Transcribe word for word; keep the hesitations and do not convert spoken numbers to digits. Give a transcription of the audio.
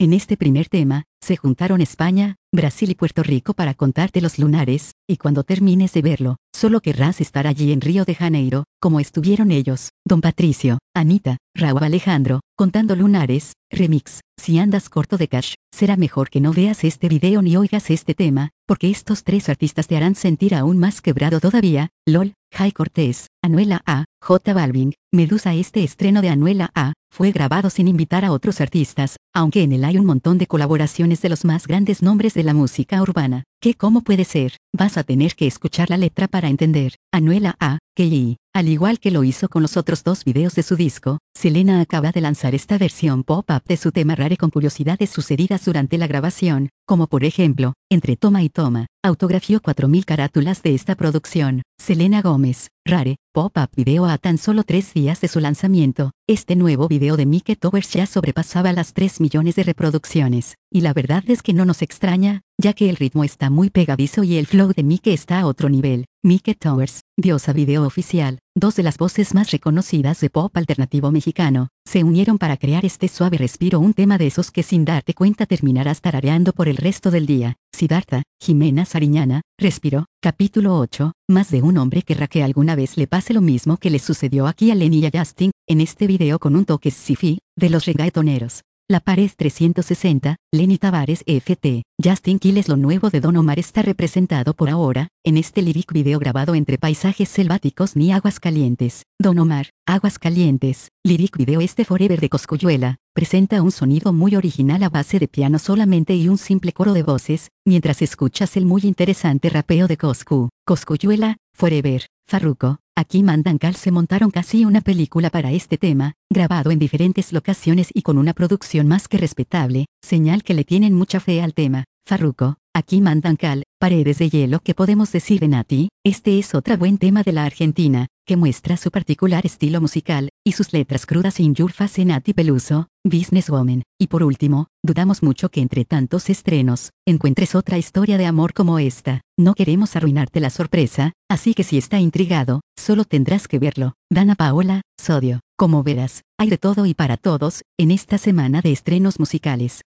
En este primer tema, se juntaron España, Brasil y Puerto Rico para contarte los lunares, y cuando termines de verlo, solo querrás estar allí en Río de Janeiro, como estuvieron ellos, Don Patricio, Anita, Raúl Alejandro, contando lunares, remix. Si andas corto de cash, será mejor que no veas este video ni oigas este tema, porque estos tres artistas te harán sentir aún más quebrado todavía. LOL, Jay Cortés, Anuela A, J Balvin, Medusa. Este estreno de Anuela A fue grabado sin invitar a otros artistas, aunque en él hay un montón de colaboraciones de los más grandes nombres de la música urbana. ¿Qué cómo puede ser? Vas a tener que escuchar la letra para entender. Anuela A, que al igual que lo hizo con los otros dos videos de su disco, Selena acaba de lanzar esta versión pop-up de su tema Rare con curiosidades sucedidas durante la grabación, como por ejemplo, entre toma y toma, autografió cuatro mil carátulas de esta producción. Selena Gómez, Rare, pop-up video a tan solo tres días de su lanzamiento. Este nuevo video de Myke Towers ya sobrepasaba las tres millones de reproducciones, y la verdad es que no nos extraña, ya que el ritmo está muy pegadizo y el flow de Myke está a otro nivel. Myke Towers, diosa video oficial, dos de las voces más reconocidas de pop alternativo mexicano, se unieron para crear este suave respiro, un tema de esos que sin darte cuenta terminarás tarareando por el resto del día. Siddhartha, Jimena Sariñana, Respiro, capítulo ocho, más de un hombre querrá que alguna vez le pase lo mismo que le sucedió aquí a Lenny y a Justin, en este video con un toque sci-fi, de los reggaetoneros. La Pared trescientos sesenta, Lenny Tavares F T, Justin Quiles. Lo nuevo de Don Omar está representado por ahora, en este lyric video grabado entre paisajes selváticos ni aguas calientes. Don Omar, Aguas Calientes, lyric video. Este Forever de Cosculluela, presenta un sonido muy original a base de piano solamente y un simple coro de voces, mientras escuchas el muy interesante rapeo de Coscu. Cosculluela, Forever. Farruko, Aquí Mandan Cal se montaron casi una película para este tema, grabado en diferentes locaciones y con una producción más que respetable, señal que le tienen mucha fe al tema. Farruko, Aquí Mandan Cal, Paredes de Hielo. ¿Qué podemos decir de Nati? Este es otro buen tema de la Argentina, que muestra su particular estilo musical, y sus letras crudas. In Your Face, Nati Peluso, Businesswoman. Y por último, dudamos mucho que entre tantos estrenos, encuentres otra historia de amor como esta. No queremos arruinarte la sorpresa, así que si está intrigado, solo tendrás que verlo. Dana Paola, Sodio. Como verás, hay de todo y para todos, en esta semana de estrenos musicales.